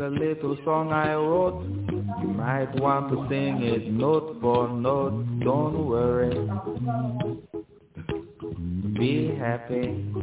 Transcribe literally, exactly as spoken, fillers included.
a little song I wrote. You might want to sing it note for note. Don't worry. Be happy.